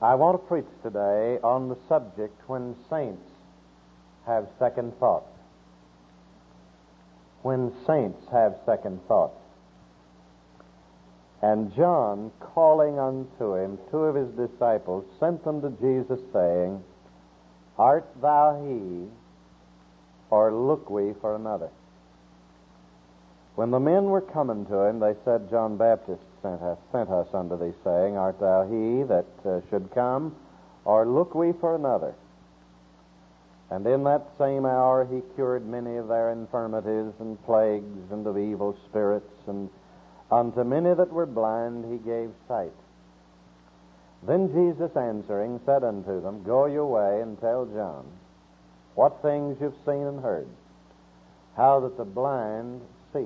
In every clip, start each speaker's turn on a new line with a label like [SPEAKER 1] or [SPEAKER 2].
[SPEAKER 1] I want to preach today on the subject when saints have second thoughts. When saints have second thoughts. And John, calling unto him two of his disciples, sent them to Jesus, saying, Art thou he, or look we for another? When the men were coming to him, they said, John Baptist sent us unto thee, saying, Art thou he that should come, or look we for another? And in that same hour he cured many of their infirmities and plagues and of evil spirits, and unto many that were blind he gave sight. Then Jesus answering said unto them, Go your way and tell John what things you've seen and heard, how that the blind see,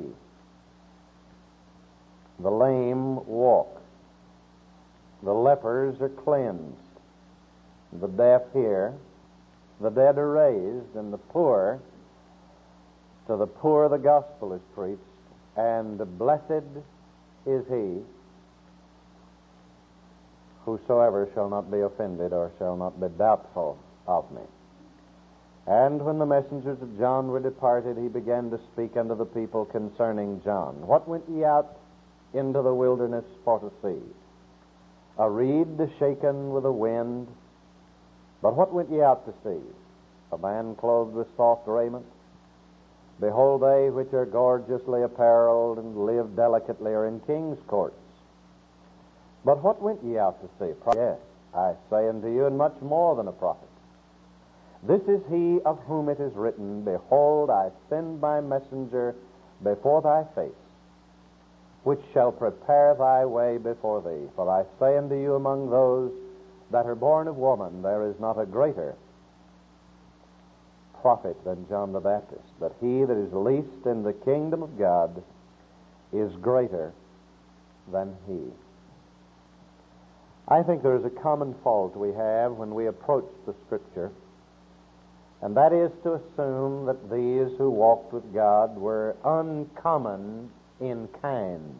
[SPEAKER 1] the lame walk, the lepers are cleansed, the deaf hear, the dead are raised, and to the poor the gospel is preached, and blessed is he whosoever shall not be offended or shall not be doubtful of me. And when the messengers of John were departed, he began to speak unto the people concerning John. What went ye out into the wilderness for to see? A reed shaken with a wind? But what went ye out to see? A man clothed with soft raiment? Behold, they which are gorgeously apparelled and live delicately are in king's courts. But what went ye out to see? Yes, I say unto you, and much more than a prophet. This is he of whom it is written, Behold, I send my messenger before thy face, which shall prepare thy way before thee. For I say unto you, among those that are born of woman, there is not a greater prophet than John the Baptist. But he that is least in the kingdom of God is greater than he. I think there is a common fault we have when we approach the Scripture, and that is to assume that these who walked with God were uncommon in kind.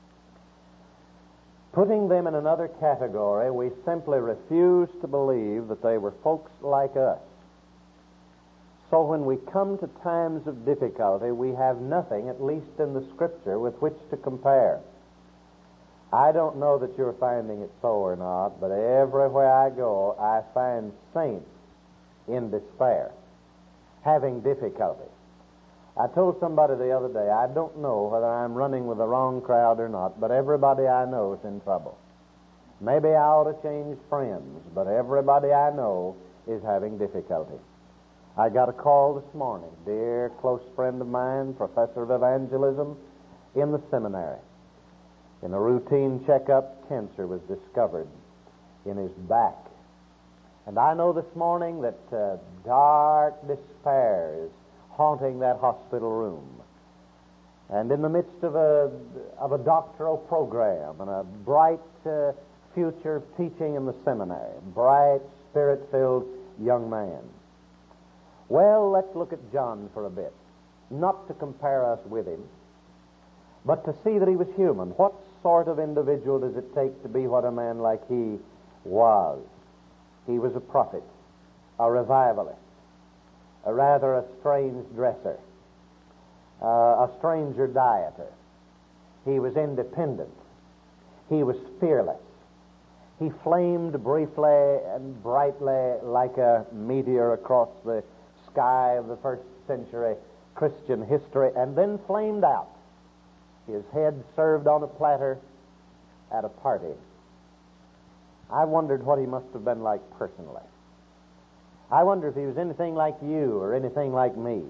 [SPEAKER 1] Putting them in another category, we simply refuse to believe that they were folks like us. So when we come to times of difficulty, we have nothing, at least in the Scripture, with which to compare. I don't know that you're finding it so or not, but everywhere I go, I find saints in despair, having difficulty. I told somebody the other day, I don't know whether I'm running with the wrong crowd or not, but everybody I know is in trouble. Maybe I ought to change friends, but everybody I know is having difficulty. I got a call this morning, dear close friend of mine, professor of evangelism in the seminary. In a routine checkup, cancer was discovered in his back. And I know this morning that dark despair is haunting that hospital room. And in the midst of a doctoral program and a bright future teaching in the seminary, bright, spirit-filled young man. Well, let's look at John for a bit. Not to compare us with him, but to see that he was human. What sort of individual does it take to be what a man like he was? He was a prophet, a revivalist, a strange dresser, a stranger dieter. He was independent. He was fearless. He flamed briefly and brightly like a meteor across the sky of the first century Christian history, and then flamed out. His head served on a platter at a party. I wondered what he must have been like personally. I wonder if he was anything like you or anything like me.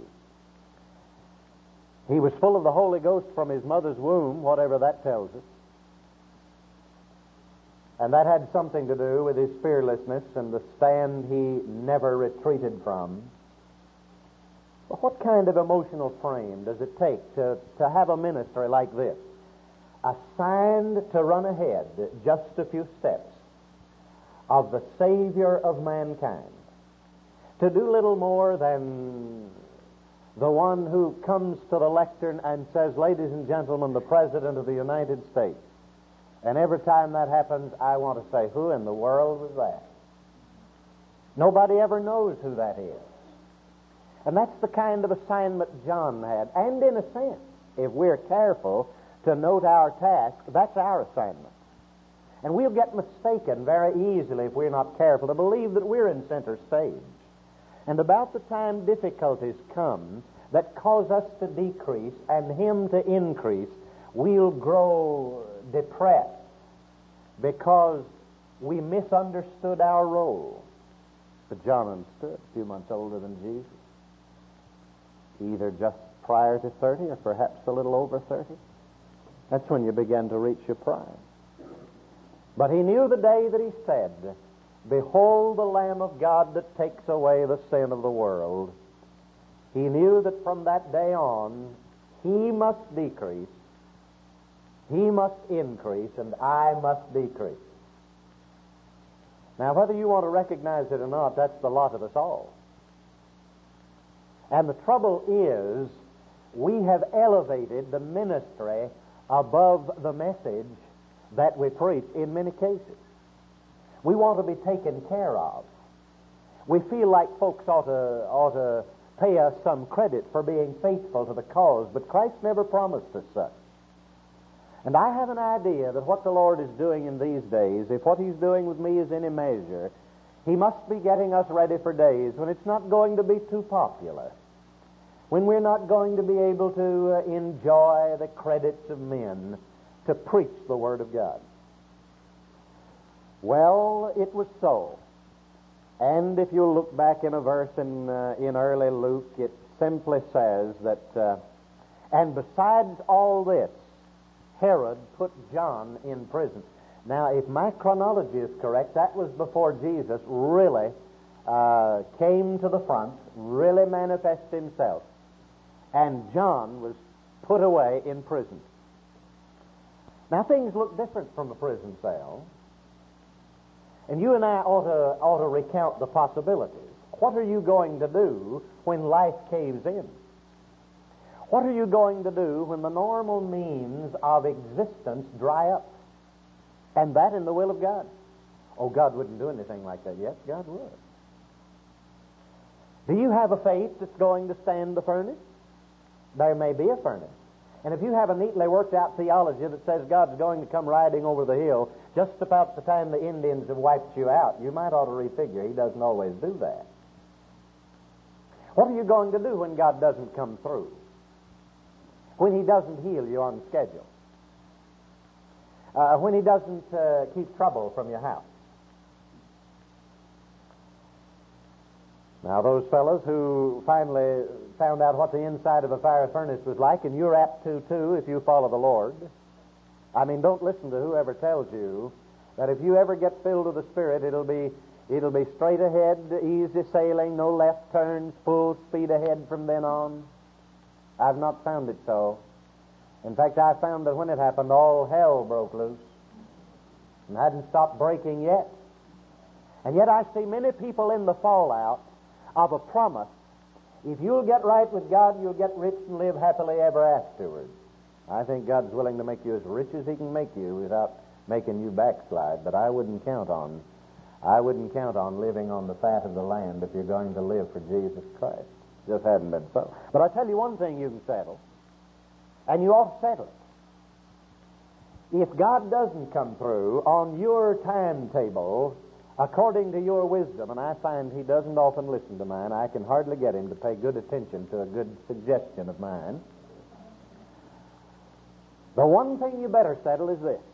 [SPEAKER 1] He was full of the Holy Ghost from his mother's womb, whatever that tells us. And that had something to do with his fearlessness and the stand he never retreated from. But what kind of emotional frame does it take to have a ministry like this? Assigned to run ahead just a few steps of the Savior of mankind. To do little more than the one who comes to the lectern and says, Ladies and gentlemen, the President of the United States. And every time that happens, I want to say, who in the world was that? Nobody ever knows who that is. And that's the kind of assignment John had. And in a sense, if we're careful to note our task, that's our assignment. And we'll get mistaken very easily if we're not careful to believe that we're in center stage. And about the time difficulties come that cause us to decrease and him to increase, we'll grow depressed because we misunderstood our role. But John understood, a few months older than Jesus. Either just prior to 30 or perhaps a little over 30. That's when you begin to reach your prime. But he knew the day that he said, "Behold the Lamb of God that takes away the sin of the world." He knew that from that day on, he must decrease, he must increase, and I must decrease. Now, whether you want to recognize it or not, that's the lot of us all. And the trouble is, we have elevated the ministry above the message that we preach in many cases. We want to be taken care of. We feel like folks ought to pay us some credit for being faithful to the cause, but Christ never promised us such. And I have an idea that what the Lord is doing in these days, if what He's doing with me is any measure, He must be getting us ready for days when it's not going to be too popular, when we're not going to be able to enjoy the credits of men to preach the Word of God. Well, it was so. And if you look back in a verse in early Luke, it simply says that, and besides all this, Herod put John in prison. Now, if my chronology is correct, that was before Jesus really came to the front, really manifested himself. And John was put away in prison. Now, things look different from a prison cell. And you and I ought to recount the possibilities. What are you going to do when life caves in? What are you going to do when the normal means of existence dry up? And that in the will of God. Oh, God wouldn't do anything like that. Yes, God would. Do you have a faith that's going to stand the furnace? There may be a furnace. And if you have a neatly worked out theology that says God's going to come riding over the hill just about the time the Indians have wiped you out, you might ought to refigure. He doesn't always do that. What are you going to do when God doesn't come through? When He doesn't heal you on schedule? When He doesn't keep trouble from your house? Now, those fellows who finally found out what the inside of a fire furnace was like, and you're apt to, too, if you follow the Lord. I mean, don't listen to whoever tells you that if you ever get filled with the Spirit, it'll be straight ahead, easy sailing, no left turns, full speed ahead from then on. I've not found it so. In fact, I found that when it happened, all hell broke loose and hadn't stopped breaking yet. And yet I see many people in the fallout of a promise. If you'll get right with God, you'll get rich and live happily ever afterwards. I think God's willing to make you as rich as He can make you without making you backslide, but I wouldn't count on living on the fat of the land if you're going to live for Jesus Christ. Just hadn't been so. But I tell you one thing you can settle, and you ought to settle it. If God doesn't come through on your timetable according to your wisdom, and I find He doesn't often listen to mine, I can hardly get Him to pay good attention to a good suggestion of mine. The one thing you better settle is this: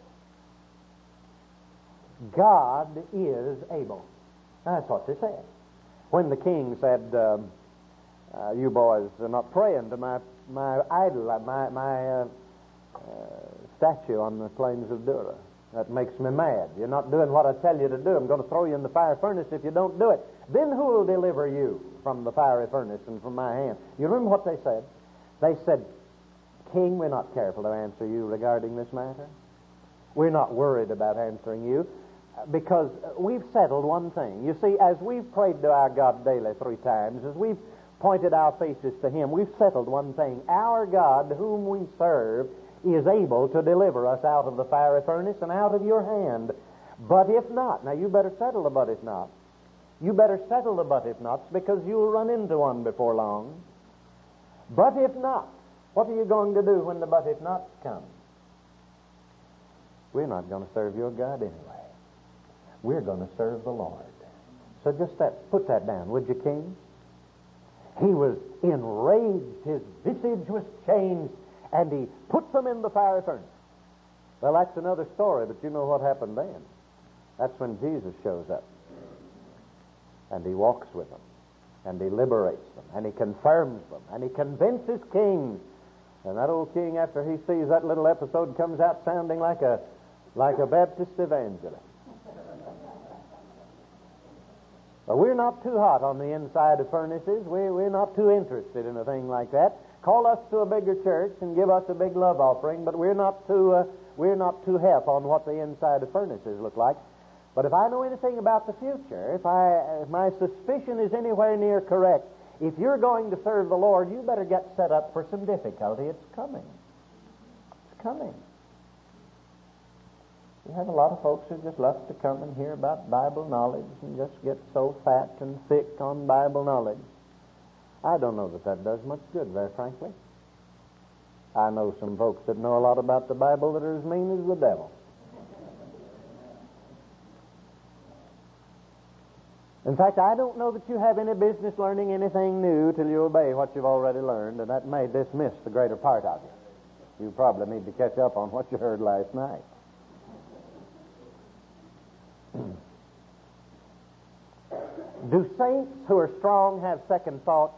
[SPEAKER 1] God is able. That's what they said. When the king said, you boys are not praying to my idol, my statue on the plains of Dura. That makes me mad. You're not doing what I tell you to do. I'm going to throw you in the fire furnace if you don't do it. Then who will deliver you from the fiery furnace and from my hand? You remember what they said? They said, King, we're not careful to answer you regarding this matter. We're not worried about answering you because we've settled one thing. You see, as we've prayed to our God daily 3 times, as we've pointed our faces to Him, we've settled one thing. Our God, whom we serve, is able to deliver us out of the fiery furnace and out of your hand. But if not, now you better settle the but if not. You better settle the but if nots, because you'll run into one before long. But if not, what are you going to do when the but if not comes? We're not going to serve your God anyway. We're going to serve the Lord. So just put that down, would you, King? He was enraged, his visage was changed, and he put them in the fiery furnace. Well, that's another story, but you know what happened then. That's when Jesus shows up. And he walks with them, and he liberates them, and he confirms them, and he convinces kings. And that old king, after he sees that little episode, comes out sounding like a Baptist evangelist. But we're not too hot on the inside of furnaces. We're not too interested in a thing like that. Call us to a bigger church and give us a big love offering, but we're not too hep on what the inside of furnaces look like. But if I know anything about the future, if my suspicion is anywhere near correct, if you're going to serve the Lord, you better get set up for some difficulty. It's coming. It's coming. You have a lot of folks who just love to come and hear about Bible knowledge and just get so fat and thick on Bible knowledge. I don't know that does much good, very frankly. I know some folks that know a lot about the Bible that are as mean as the devil. In fact, I don't know that you have any business learning anything new till you obey what you've already learned, and that may dismiss the greater part of you. You probably need to catch up on what you heard last night. Do saints who are strong have second thoughts?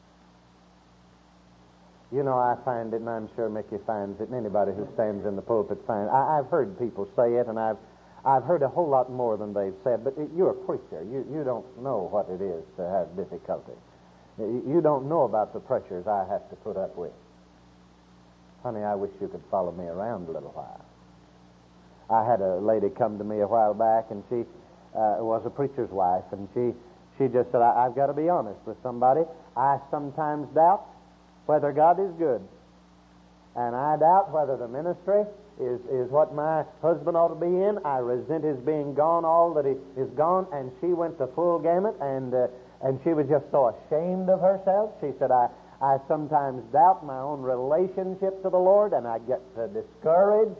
[SPEAKER 1] You know, I find it, and I'm sure Mickey finds it, and anybody who stands in the pulpit finds it. I've heard people say it, and I've heard a whole lot more than they've said, but you're a preacher. You don't know what it is to have difficulty. You don't know about the pressures I have to put up with. Honey, I wish you could follow me around a little while. I had a lady come to me a while back, and she was a preacher's wife, and she just said, I've got to be honest with somebody. I sometimes doubt whether God is good, and I doubt whether the ministry is what my husband ought to be in. I resent his being gone, all that he is gone. And she went the full gamut, and she was just so ashamed of herself. She said, I sometimes doubt my own relationship to the Lord, and I get discouraged.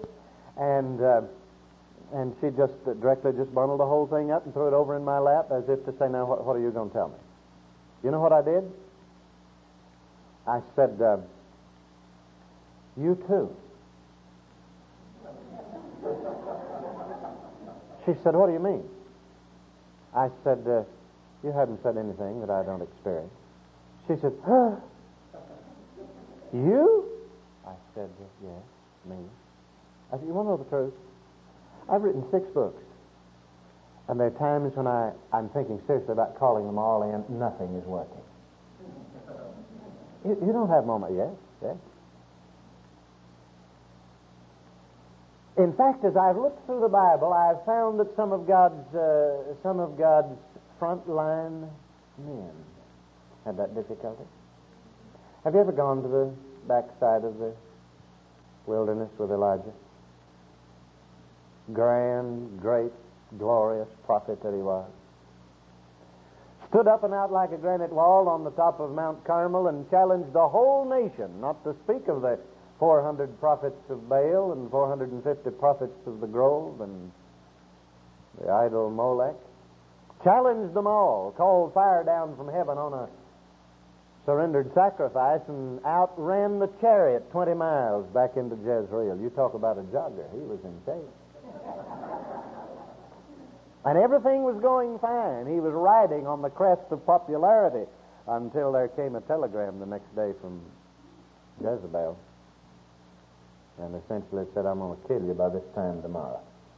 [SPEAKER 1] And she just directly bundled the whole thing up and threw it over in my lap as if to say, now what are you going to tell me? You know what I did? I said, you too. She said, what do you mean? I said, you haven't said anything that I don't experience. She said, you? I said, yes, me. I said, you want to know the truth? I've written 6 books. And there are times when I'm thinking seriously about calling them all in. Nothing is working. You don't have a moment, yes. In fact, as I've looked through the Bible, I've found that some of God's frontline men had that difficulty. Have you ever gone to the backside of the wilderness with Elijah? Grand, great, glorious prophet that he was. Stood up and out like a granite wall on the top of Mount Carmel and challenged the whole nation, not to speak of the 400 prophets of Baal and 450 prophets of the Grove and the idol Molech. Challenged them all, called fire down from heaven on a surrendered sacrifice, and outran the chariot 20 miles back into Jezreel. You talk about a jogger. He was in shape. And everything was going fine. He was riding on the crest of popularity until there came a telegram the next day from Jezebel. And essentially it said, I'm going to kill you by this time tomorrow.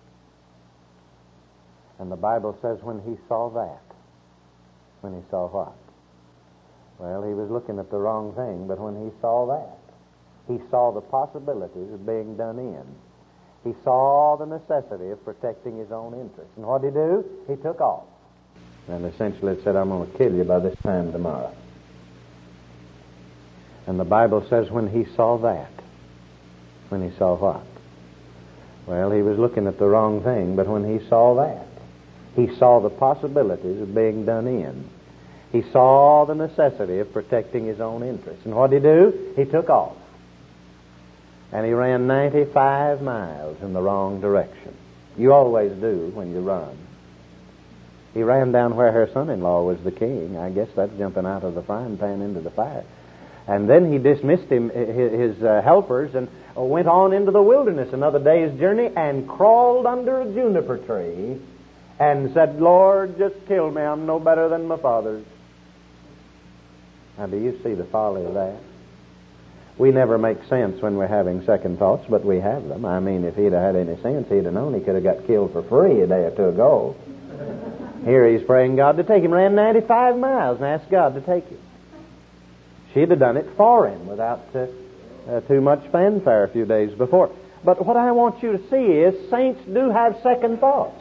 [SPEAKER 1] And the Bible says when he saw that, when he saw what? Well, he was looking at the wrong thing, but when he saw that, he saw the possibilities of being done in. He saw the necessity of protecting his own interests. And what did he do? He took off. And essentially it said, I'm going to kill you by this time tomorrow. And the Bible says when he saw that, When he saw what? Well, he was looking at the wrong thing, but when he saw that, he saw the possibilities of being done in. He saw the necessity of protecting his own interests. And what did he do? He took off. And he ran 95 miles in the wrong direction. You always do when you run. He ran down where her son-in-law was the king. I guess that's jumping out of the frying pan into the fire. And then he dismissed his helpers and went on into the wilderness another day's journey and crawled under a juniper tree and said, Lord, just kill me. I'm no better than my fathers. Now, do you see the folly of that? We never make sense when we're having second thoughts, but we have them. I mean, if he'd have had any sense, he'd have known he could have got killed for free a day or two ago. Here he's praying God to take him. Ran 95 miles and asked God to take him. She'd have done it for him without too much fanfare a few days before. But what I want you to see is saints do have second thoughts.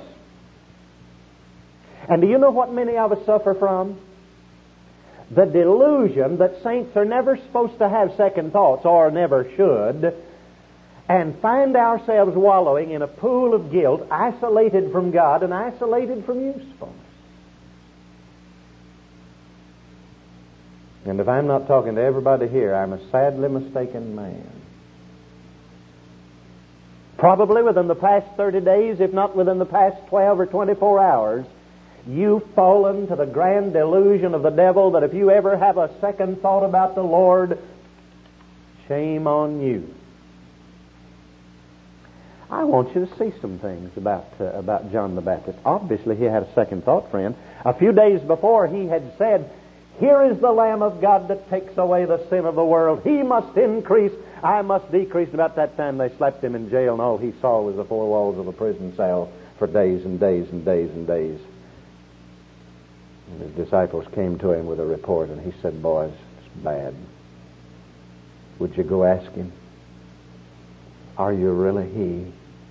[SPEAKER 1] And do you know what many of us suffer from? The delusion that saints are never supposed to have second thoughts, or never should, and find ourselves wallowing in a pool of guilt, isolated from God and isolated from usefulness. And if I'm not talking to everybody here, I'm a sadly mistaken man. Probably within the past 30 days, if not within the past 12 or 24 hours, you've fallen to the grand delusion of the devil that if you ever have a second thought about the Lord, shame on you. I want you to see some things about John the Baptist. Obviously, he had a second thought, friend. A few days before, he had said, here is the Lamb of God that takes away the sin of the world. He must increase, I must decrease. And about that time, they slapped him in jail, and all he saw was the four walls of a prison cell for days and days and days and days. And his disciples came to him with a report, and he said, boys, it's bad. Would you go ask him? Are you really he?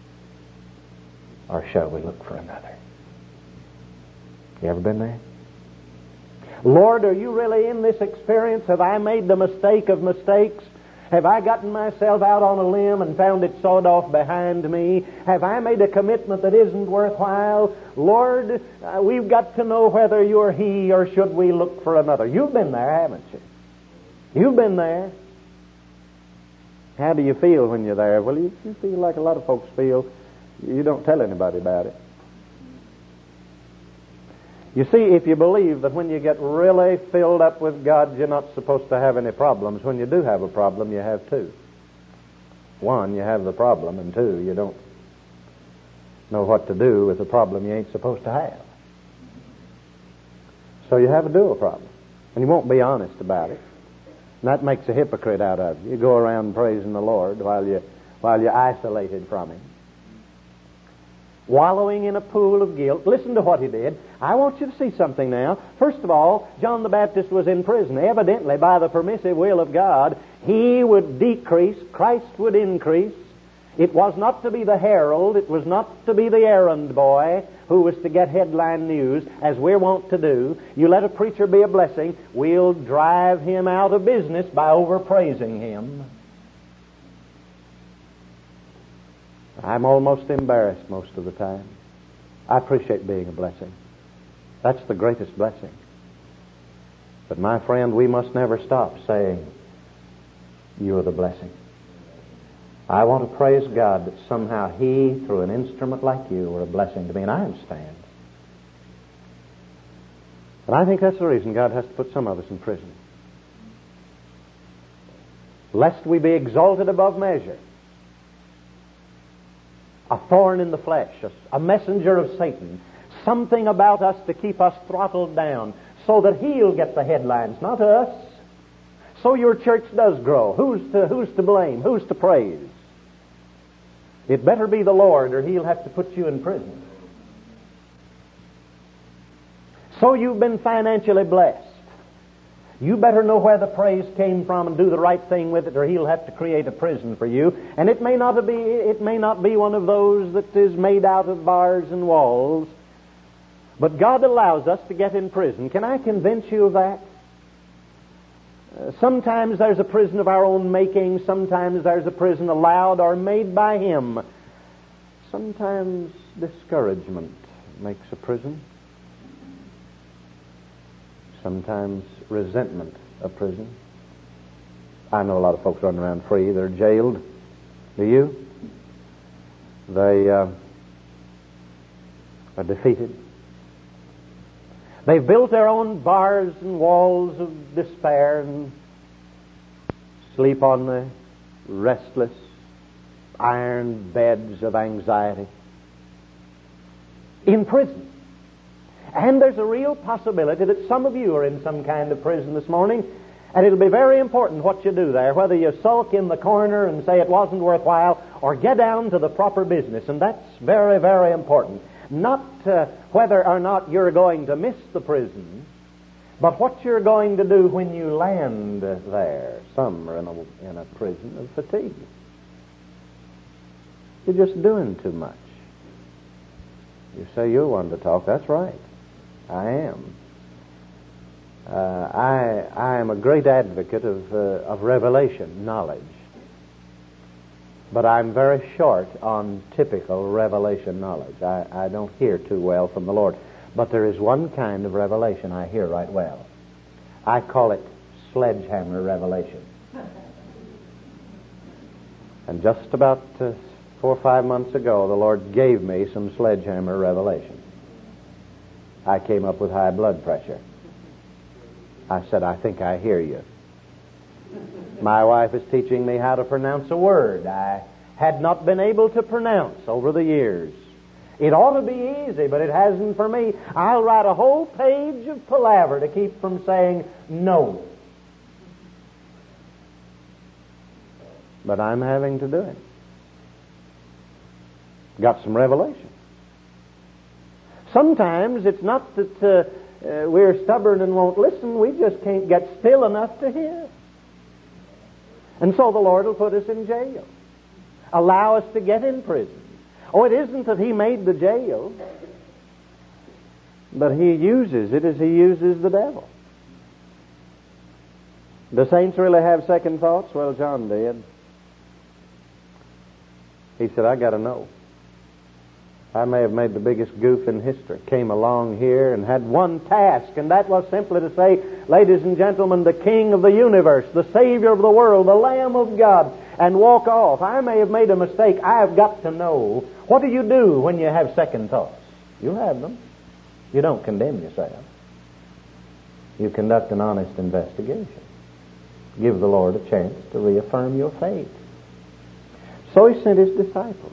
[SPEAKER 1] Or shall we look for another? You ever been there? Lord, are you really in this experience? Have I made the mistake of mistakes? Have I gotten myself out on a limb and found it sawed off behind me? Have I made a commitment that isn't worthwhile? Lord, we've got to know whether you're he or should we look for another. You've been there, haven't you? You've been there. How do you feel when you're there? Well, you feel like a lot of folks feel. You don't tell anybody about it. You see, if you believe that when you get really filled up with God, you're not supposed to have any problems, when you do have a problem, you have two. One, you have the problem, and two, you don't know what to do with the problem you ain't supposed to have. So you have a dual problem, and you won't be honest about it. And that makes a hypocrite out of you. You go around praising the Lord while you're isolated from Him. Wallowing in a pool of guilt. Listen to what he did. I want you to see something now. First of all, John the Baptist was in prison. Evidently, by the permissive will of God, he would decrease, Christ would increase. It was not to be the herald, it was not to be the errand boy who was to get headline news, as we're wont to do. You let a preacher be a blessing, we'll drive him out of business by overpraising him. I'm almost embarrassed most of the time. I appreciate being a blessing. That's the greatest blessing. But my friend, we must never stop saying, you are the blessing. I want to praise God that somehow He, through an instrument like you, were a blessing to me, and I understand. And I think that's the reason God has to put some of us in prison. Lest we be exalted above measure. A thorn in the flesh, a messenger of Satan, something about us to keep us throttled down so that He'll get the headlines, not us. So your church does grow. Who's to blame? Who's to praise? It better be the Lord, or He'll have to put you in prison. So you've been financially blessed. You better know where the praise came from and do the right thing with it, or He'll have to create a prison for you. And it may not be one of those that is made out of bars and walls. But God allows us to get in prison. Can I convince you of that? Sometimes there's a prison of our own making. Sometimes there's a prison allowed or made by Him. Sometimes discouragement makes a prison. Sometimes resentment a prison. I know a lot of folks running around free. They're jailed. Do you? They are defeated. They've built their own bars and walls of despair and sleep on the restless iron beds of anxiety in prison. And there's a real possibility that some of you are in some kind of prison this morning, and it'll be very important what you do there, whether you sulk in the corner and say it wasn't worthwhile, or get down to the proper business, and that's very, very important. Not whether or not you're going to miss the prison, but what you're going to do when you land there. Some are in a prison of fatigue. You're just doing too much. You say you're one to talk. That's right. I am. I am a great advocate of revelation, knowledge. But I'm very short on typical revelation knowledge. I don't hear too well from the Lord. But there is one kind of revelation I hear right well. I call it sledgehammer revelation. And just about 4 or 5 months ago, the Lord gave me some sledgehammer revelation. I came up with high blood pressure. I said, I think I hear you. My wife is teaching me how to pronounce a word I had not been able to pronounce over the years. It ought to be easy, but it hasn't for me. I'll write a whole page of palaver to keep from saying no. But I'm having to do it. Got some revelation. Sometimes it's not that we're stubborn and won't listen. We just can't get still enough to hear. And so the Lord will put us in jail. Allow us to get in prison. Oh, it isn't that He made the jail, but He uses it as He uses the devil. The saints really have second thoughts? Well, John did. He said, I got to know. I may have made the biggest goof in history. Came along here and had one task, and that was simply to say, ladies and gentlemen, the King of the universe, the Savior of the world, the Lamb of God, and walk off. I may have made a mistake. I have got to know. What do you do when you have second thoughts? You have them. You don't condemn yourself. You conduct an honest investigation. Give the Lord a chance to reaffirm your faith. So He sent His disciples.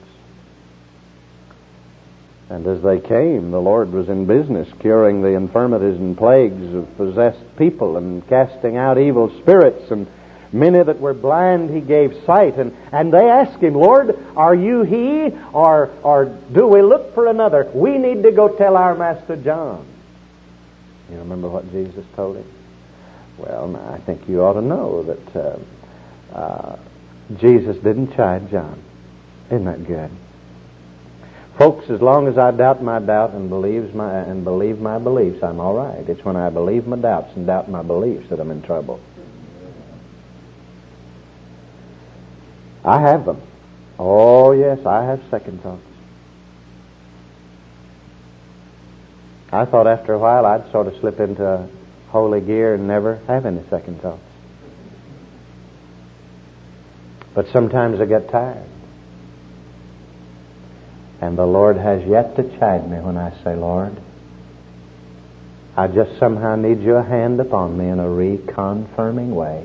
[SPEAKER 1] And as they came, the Lord was in business curing the infirmities and plagues of possessed people and casting out evil spirits, and many that were blind He gave sight. And they asked Him, Lord, are you He, or do we look for another? We need to go tell our master John. You remember what Jesus told him? Well, I think you ought to know that Jesus didn't chide John. Isn't that good? Folks, as long as I doubt my doubt and believe my beliefs, I'm all right. It's when I believe my doubts and doubt my beliefs that I'm in trouble. I have them. Oh, yes, I have second thoughts. I thought after a while I'd sort of slip into holy gear and never have any second thoughts. But sometimes I get tired. And the Lord has yet to chide me when I say, Lord, I just somehow need your hand upon me in a reconfirming way.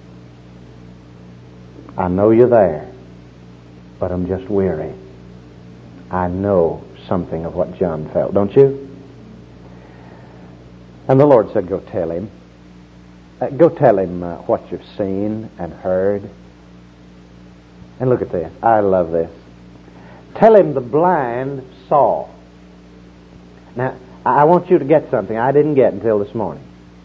[SPEAKER 1] I know you're there, but I'm just weary. I know something of what John felt, don't you? And the Lord said, go tell him. Go tell him what you've seen and heard. And look at this. I love this. Tell him the blind saw. Now, I want you to get something I didn't get until this morning.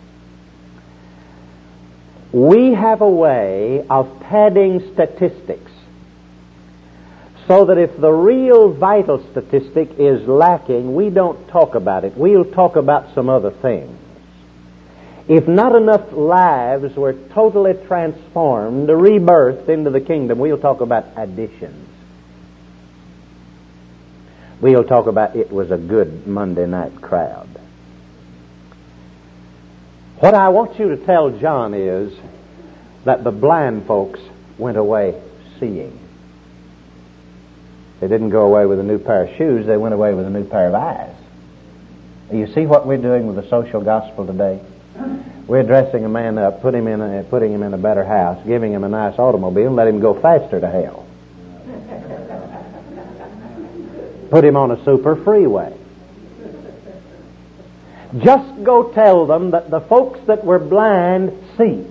[SPEAKER 1] We have a way of padding statistics so that if the real vital statistic is lacking, we don't talk about it. We'll talk about some other things. if not enough lives were totally transformed, rebirthed into the kingdom, we'll talk about additions. We'll talk about it was a good Monday night crowd. What I want you to tell John is that the blind folks went away seeing. They didn't go away with a new pair of shoes, they went away with a new pair of eyes. You see what we're doing with the social gospel today? We're dressing a man up, putting him in a better house, giving him a nice automobile, and let him go faster to hell. Put him on a super freeway. Just go tell them that the folks that were blind see.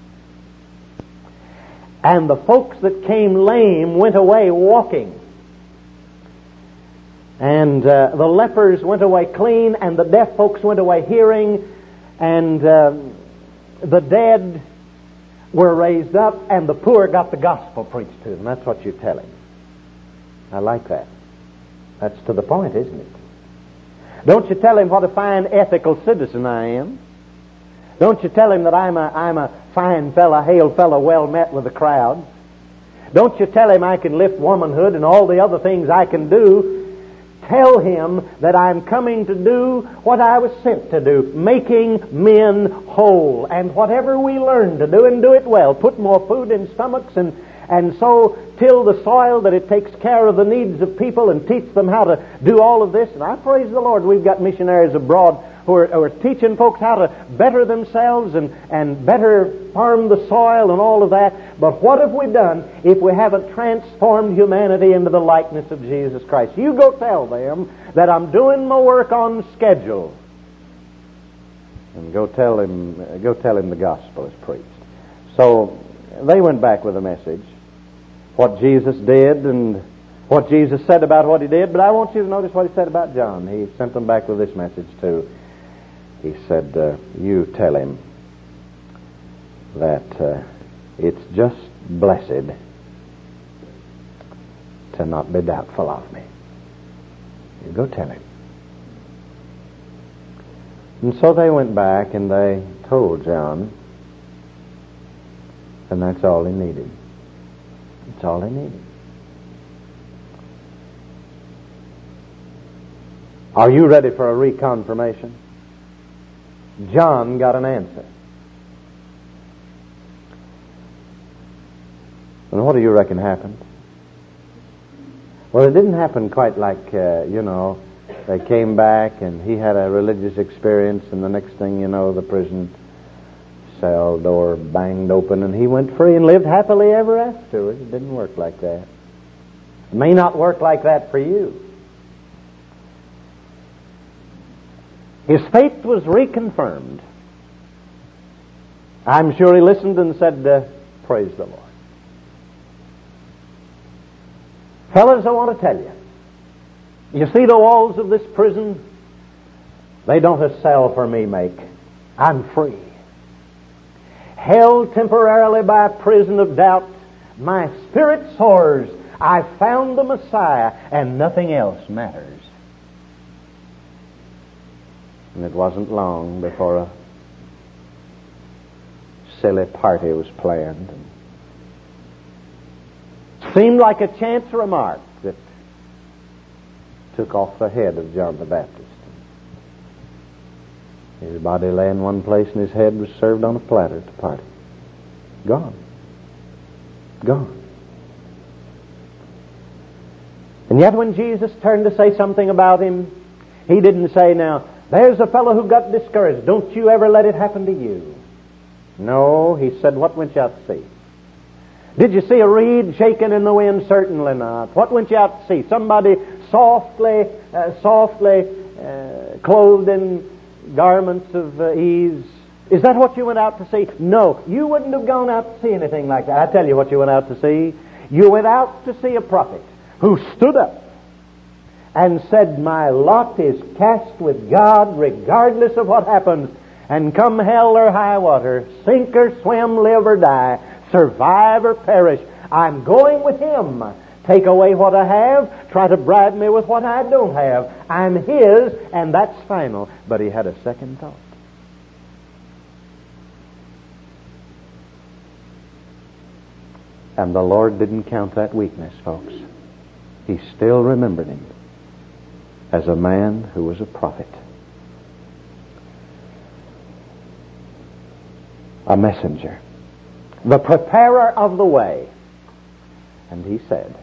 [SPEAKER 1] And the folks that came lame went away walking. And the lepers went away clean, and the deaf folks went away hearing, and the dead were raised up, and the poor got the gospel preached to them. That's what you tell him. I like that. That's to the point, isn't it? Don't you tell him what a fine ethical citizen I am. Don't you tell him that I'm a fine fella, hail fella, well met with the crowd. Don't you tell him I can lift womanhood and all the other things I can do. Tell him that I'm coming to do what I was sent to do, making men whole. And whatever we learn to do, and do it well, put more food in stomachs and so till the soil that it takes care of the needs of people and teach them how to do all of this. And I praise the Lord, we've got missionaries abroad who are teaching folks how to better themselves and better farm the soil and all of that. But what have we done if we haven't transformed humanity into the likeness of Jesus Christ? You go tell them that I'm doing my work on schedule. And go tell him the gospel is preached. So they went back with a message. What Jesus did and what Jesus said about what he did. But I want you to notice what he said about John. He sent them back with this message too. He said, you tell him that it's just blessed to not be doubtful of me. You go tell him. And so they went back and they told John, and that's all he needed. That's all he needed. Are you ready for a reconfirmation? John got an answer. And what do you reckon happened? Well, it didn't happen quite like, they came back and he had a religious experience, and the next thing you know, the prison cell door banged open and he went free and lived happily ever afterwards. It didn't work like that. It may not work like that for you. His faith was reconfirmed. I'm sure he listened and said, praise the Lord. Fellas, I want to tell you, you see the walls of this prison? They don't a cell for me make. I'm free. Held temporarily by a prison of doubt, my spirit soars. I found the Messiah, and nothing else matters. And it wasn't long before a silly party was planned. It seemed like a chance remark that took off the head of John the Baptist. His body lay in one place and his head was served on a platter at the party. Gone. Gone. And yet when Jesus turned to say something about him, he didn't say, now, there's a fellow who got discouraged. Don't you ever let it happen to you. No, he said, what went you out to see? Did you see a reed shaking in the wind? Certainly not. What went you out to see? Somebody softly clothed in garments of ease? Is that what you went out to see? No, you wouldn't have gone out to see anything like that. I tell you what you went out to see. You went out to see a prophet who stood up and said, my lot is cast with God regardless of what happens, and come hell or high water, sink or swim, live or die, survive or perish, I'm going with Him. Take away what I have, try to bribe me with what I don't have. I'm His, and that's final. But he had a second thought. And the Lord didn't count that weakness, folks. He still remembered him as a man who was a prophet, a messenger, the preparer of the way. And he said,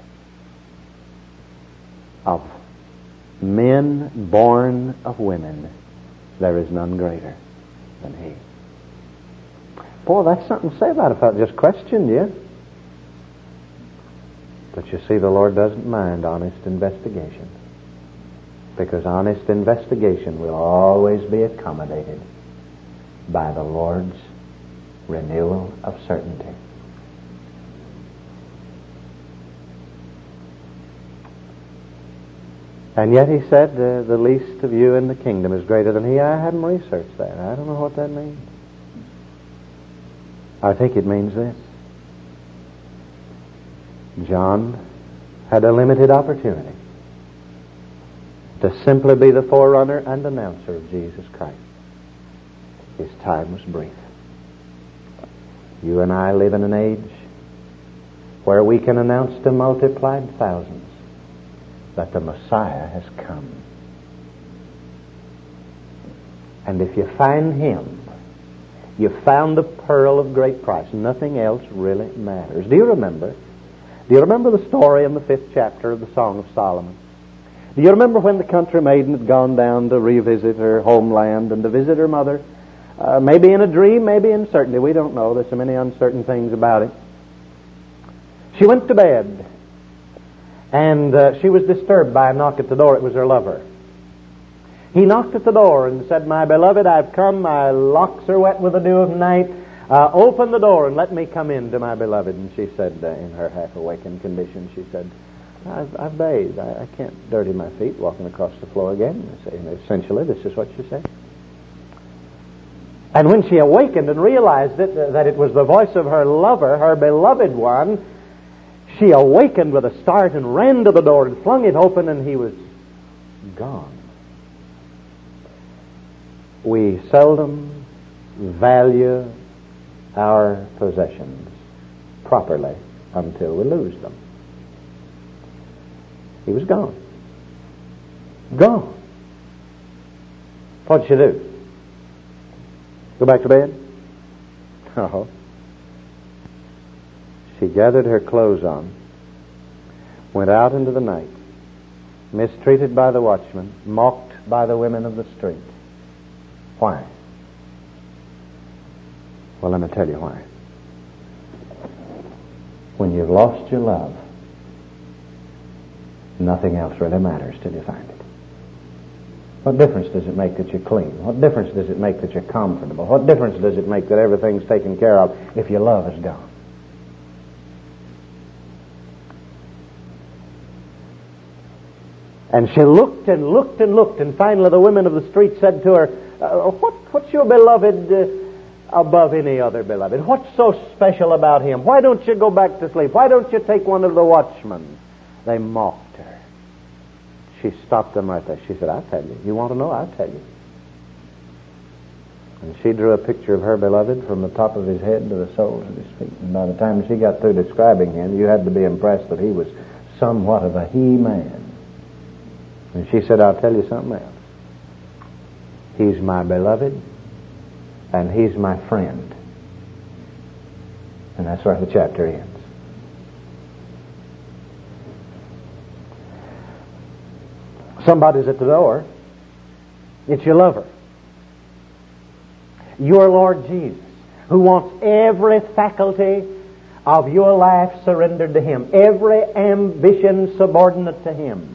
[SPEAKER 1] of men born of women, there is none greater than he. Boy, that's something to say about it if I just questioned you. But you see, the Lord doesn't mind honest investigation, because honest investigation will always be accommodated by the Lord's renewal of certainty. And yet he said, the least of you in the kingdom is greater than he. I haven't researched that. I don't know what that means. I think it means this. John had a limited opportunity to simply be the forerunner and announcer of Jesus Christ. His time was brief. You and I live in an age where we can announce to multiplied thousands that the Messiah has come. And if you find him, you found the pearl of great price. Nothing else really matters. Do you remember the story in the 5th chapter of the Song of Solomon? Do you remember when the country maiden had gone down to revisit her homeland and to visit her mother? Maybe in a dream, maybe in certainty. We don't know. There's so many uncertain things about it. She went to bed, and she was disturbed by a knock at the door. It was her lover. He knocked at the door and said, "My beloved, I've come. My locks are wet with the dew of night. Open the door and let me come in to my beloved." And she said, in her half-awakened condition, she said, I've bathed. I can't dirty my feet walking across the floor again. And essentially, this is what she said. And when she awakened and realized that it was the voice of her lover, her beloved one, she awakened with a start and ran to the door and flung it open, and he was gone. We seldom value our possessions properly until we lose them. He was gone. Gone. What'd she do? Go back to bed? No. She gathered her clothes on, went out into the night, mistreated by the watchman, mocked by the women of the street. Why? Well, let me tell you why. When you've lost your love, nothing else really matters till you find it. What difference does it make that you're clean? What difference does it make that you're comfortable? What difference does it make that everything's taken care of if your love is gone? And she looked and looked and looked, and finally the women of the street said to her, what's your beloved above any other beloved? What's so special about him? Why don't you go back to sleep? Why don't you take one of the watchmen? They mocked her. She stopped them right there. She said, I'll tell you. You want to know? I'll tell you. And she drew a picture of her beloved from the top of his head to the soles of his feet. And by the time she got through describing him, you had to be impressed that he was somewhat of a he-man. And she said, I'll tell you something else. He's my beloved, and he's my friend. And that's where the chapter ends. Somebody's at the door. It's your lover. Your Lord Jesus, who wants every faculty of your life surrendered to him, every ambition subordinate to him,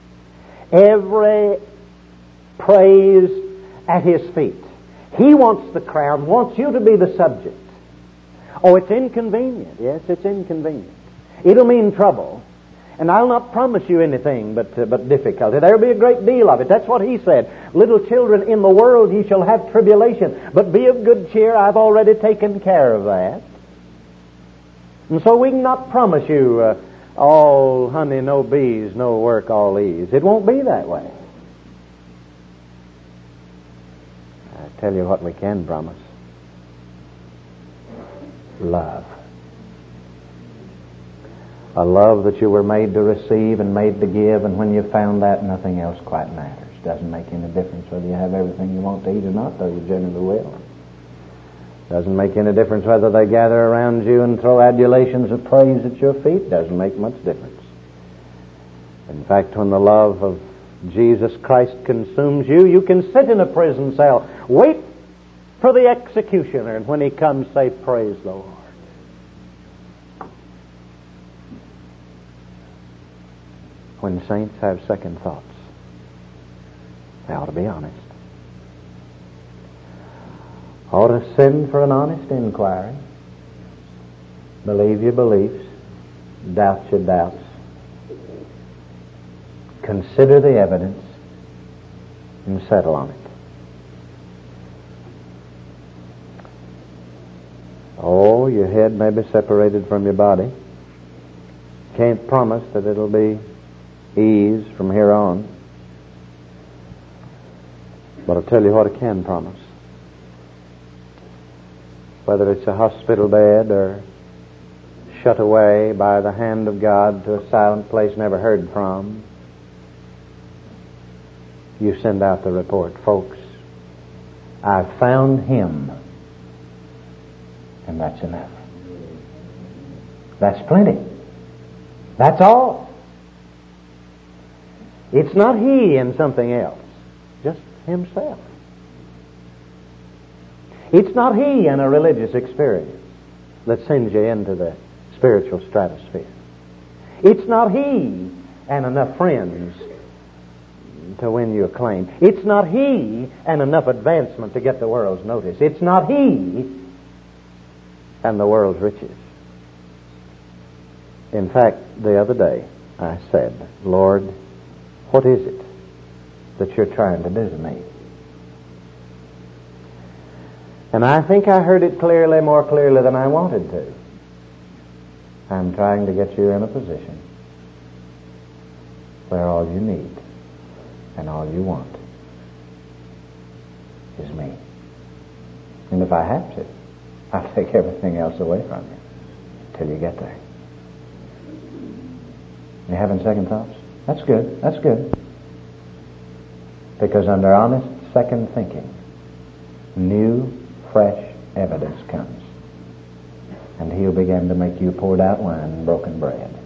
[SPEAKER 1] every praise at his feet. He wants the crown, wants you to be the subject. Oh, it's inconvenient. Yes, it's inconvenient. It'll mean trouble. And I'll not promise you anything but difficulty. There'll be a great deal of it. That's what he said. Little children, in the world ye shall have tribulation, but be of good cheer. I've already taken care of that. And so we cannot promise you all honey, no bees, no work, all ease. It won't be that way. I tell you what we can promise. Love. A love that you were made to receive and made to give, and when you found that, nothing else quite matters. Doesn't make any difference whether you have everything you want to eat or not, though you generally will. Doesn't make any difference whether they gather around you and throw adulations of praise at your feet. Doesn't make much difference. In fact, when the love of Jesus Christ consumes you, you can sit in a prison cell, wait for the executioner, and when he comes, say, praise the Lord. When saints have second thoughts, they ought to be honest. Ought to send for an honest inquiry. Believe your beliefs. Doubt your doubts. Consider the evidence and settle on it. Oh, your head may be separated from your body. Can't promise that it'll be ease from here on. But I'll tell you what I can promise. Whether it's a hospital bed or shut away by the hand of God to a silent place never heard from, you send out the report, folks, I found him, and that's enough. That's plenty. That's all. It's not he and something else, just himself. It's not he and a religious experience that sends you into the spiritual stratosphere. It's not he and enough friends to win you acclaim. It's not he and enough advancement to get the world's notice. It's not he and the world's riches. In fact, the other day I said, Lord, what is it that you're trying to do to me? And I think I heard it clearly, more clearly than I wanted to. I'm trying to get you in a position where all you need and all you want is me. And if I have to, I'll take everything else away from you till you get there. You having second thoughts? That's good. That's good. Because under honest second thinking, new, fresh evidence comes. And he'll begin to make you poured out wine and broken bread.